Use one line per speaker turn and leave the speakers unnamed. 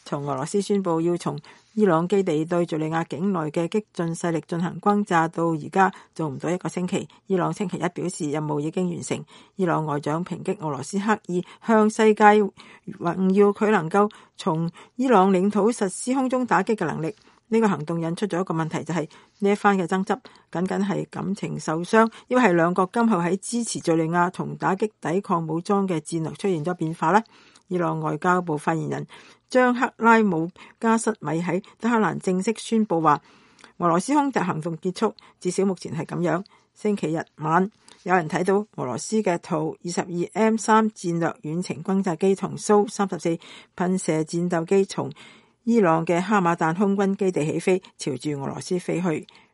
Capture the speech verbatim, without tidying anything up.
從俄羅斯宣布要從伊朗基地對敘利亞境內嘅激進勢力進行轟炸到而家做唔到一個星期，伊朗星期一表示任務已經完成。伊朗外長抨擊俄羅斯刻意向世界炫耀佢能夠從伊朗領土實施空中打擊嘅能力。呢個行動引出咗一個問題，就係呢一番嘅爭執僅僅係感情受傷，抑或係兩國今後喺支持敘利亞同打擊抵抗武裝嘅戰略出現咗變化呢？伊朗外交部發言人張克拉姆加什米喺德黑蘭正式宣布話，俄羅斯空襲行動結束，至少目前係咁樣。星期日晚，有人睇到俄羅斯嘅圖二十二 M 三戰略遠程轟炸機同蘇三十四噴射戰鬥機從伊朗嘅哈馬彈空軍基地起飛，朝住俄羅斯飛去。